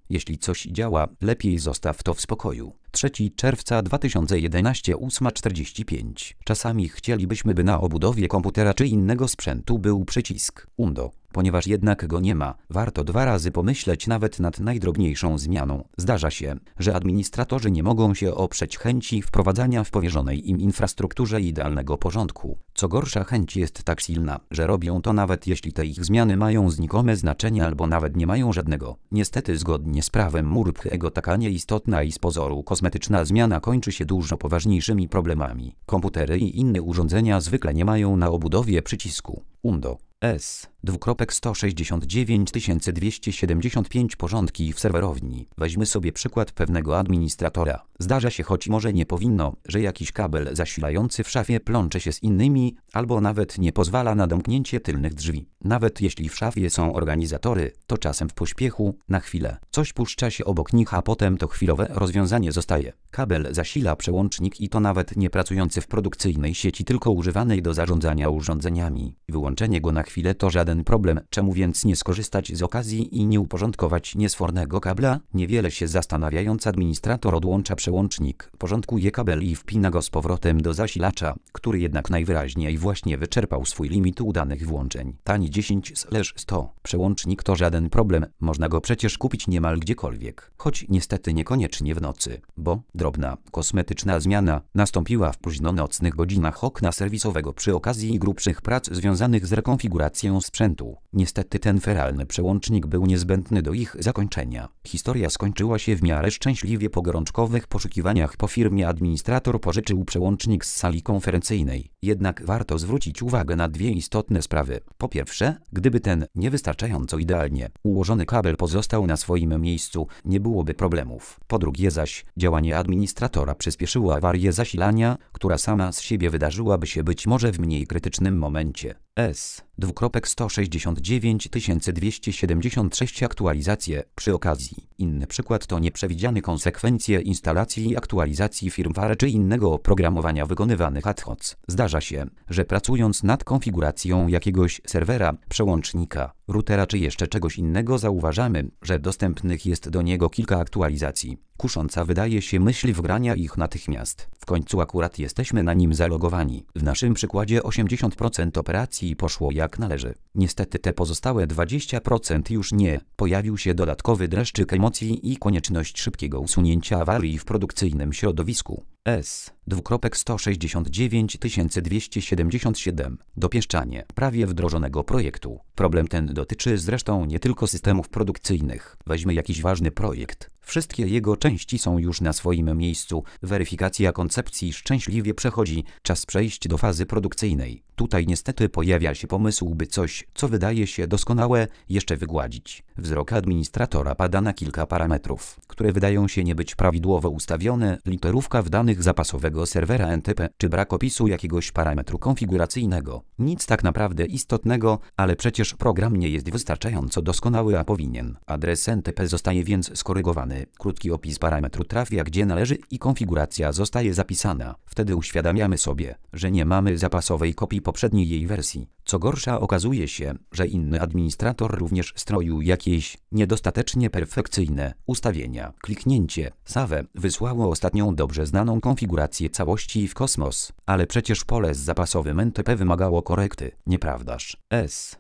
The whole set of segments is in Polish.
Jeśli coś działa, lepiej zostaw to w spokoju. 3 czerwca 2011 8:45. Czasami chcielibyśmy, by na obudowie komputera czy innego sprzętu był przycisk Undo. Ponieważ jednak go nie ma, warto 2 razy pomyśleć nawet nad najdrobniejszą zmianą. Zdarza się, że administratorzy nie mogą się oprzeć chęci wprowadzania w powierzonej im infrastrukturze idealnego porządku. Co gorsza, chęć jest tak silna, że robią to nawet jeśli te ich zmiany mają znikome znaczenie albo nawet nie mają żadnego. Niestety zgodnie z prawem Murphy'ego taka nieistotna i z pozoru kosmetyczna zmiana kończy się dużo poważniejszymi problemami. Komputery i inne urządzenia zwykle nie mają na obudowie przycisku Undo. S. 269 porządki w serwerowni. Weźmy sobie przykład pewnego administratora. Zdarza się, choć może nie powinno, że jakiś kabel zasilający w szafie plącze się z innymi, albo nawet nie pozwala na domknięcie tylnych drzwi. Nawet jeśli w szafie są organizatory, to czasem w pośpiechu, na chwilę, coś puszcza się obok nich, a potem to chwilowe rozwiązanie zostaje. Kabel zasila przełącznik i to nawet nie pracujący w produkcyjnej sieci, tylko używanej do zarządzania urządzeniami. Wyłączenie go na chwilę to żaden problem. Czemu więc nie skorzystać z okazji i nie uporządkować niesfornego kabla? Niewiele się zastanawiając, administrator odłącza przełącznik, porządkuje kabel i wpina go z powrotem do zasilacza, który jednak najwyraźniej właśnie wyczerpał swój limit udanych włączeń. Tani 10/100. Przełącznik to żaden problem, można go przecież kupić niemal gdziekolwiek. Choć niestety niekoniecznie w nocy, bo drobna, kosmetyczna zmiana nastąpiła w późnonocnych godzinach okna serwisowego przy okazji grubszych prac związanych z rekonfiguracją sprzętu. Niestety ten feralny przełącznik był niezbędny do ich zakończenia. Historia skończyła się w miarę szczęśliwie. Po gorączkowych poszukiwaniach po firmie administrator pożyczył przełącznik z sali konferencyjnej. Jednak warto zwrócić uwagę na 2 istotne sprawy. Po pierwsze, gdyby ten niewystarczająco idealnie ułożony kabel pozostał na swoim miejscu, nie byłoby problemów. Po drugie zaś, działanie administratora przyspieszyło awarię zasilania, która sama z siebie wydarzyłaby się być może w mniej krytycznym momencie. S. 169 276 aktualizacje przy okazji. Inny przykład to nieprzewidziane konsekwencje instalacji i aktualizacji firmware czy innego oprogramowania wykonywanych ad hoc. Zdarza się, że pracując nad konfiguracją jakiegoś serwera, przełącznika, routera czy jeszcze czegoś innego zauważamy, że dostępnych jest do niego kilka aktualizacji. Kusząca wydaje się myśl wgrania ich natychmiast. W końcu akurat jesteśmy na nim zalogowani. W naszym przykładzie 80% operacji poszło jak należy. Niestety te pozostałe 20% już nie. Pojawił się dodatkowy dreszczyk emocji i konieczność szybkiego usunięcia awarii w produkcyjnym środowisku. S. 169 277. Dopieszczanie prawie wdrożonego projektu. Problem ten dotyczy zresztą nie tylko systemów produkcyjnych. Weźmy jakiś ważny projekt. Wszystkie jego części są już na swoim miejscu. Weryfikacja koncepcji szczęśliwie przechodzi. Czas przejść do fazy produkcyjnej. Tutaj niestety pojawia się pomysł, by coś, co wydaje się doskonałe, jeszcze wygładzić. Wzrok administratora pada na kilka parametrów, które wydają się nie być prawidłowo ustawione, literówka w danych zapasowego serwera NTP, czy brak opisu jakiegoś parametru konfiguracyjnego. Nic tak naprawdę istotnego, ale przecież program nie jest wystarczająco doskonały, a powinien. Adres NTP zostaje więc skorygowany, krótki opis parametru trafia gdzie należy i konfiguracja zostaje zapisana. Wtedy uświadamiamy sobie, że nie mamy zapasowej kopii poprzedniej jej wersji. Co gorsza, okazuje się, że inny administrator również stroił jakieś niedostatecznie perfekcyjne ustawienia. Kliknięcie save wysłało ostatnią dobrze znaną konfigurację całości w kosmos, ale przecież pole z zapasowym NTP wymagało korekty, nieprawdaż? S.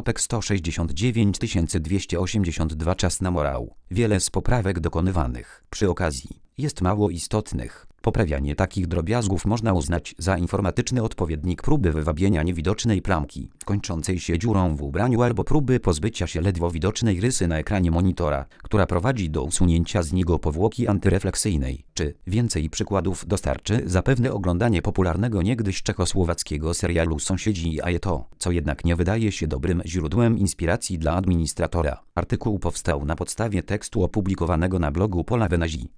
169 282 Czas na morał. Wiele z poprawek dokonywanych przy okazji jest mało istotnych. Poprawianie takich drobiazgów można uznać za informatyczny odpowiednik próby wywabienia niewidocznej plamki, kończącej się dziurą w ubraniu, albo próby pozbycia się ledwo widocznej rysy na ekranie monitora, która prowadzi do usunięcia z niego powłoki antyrefleksyjnej. Czy więcej przykładów dostarczy zapewne oglądanie popularnego niegdyś czechosłowackiego serialu Sąsiedzi, a to, co jednak nie wydaje się dobrym źródłem inspiracji dla administratora. Artykuł powstał na podstawie tekstu opublikowanego na blogu Pola Venazi.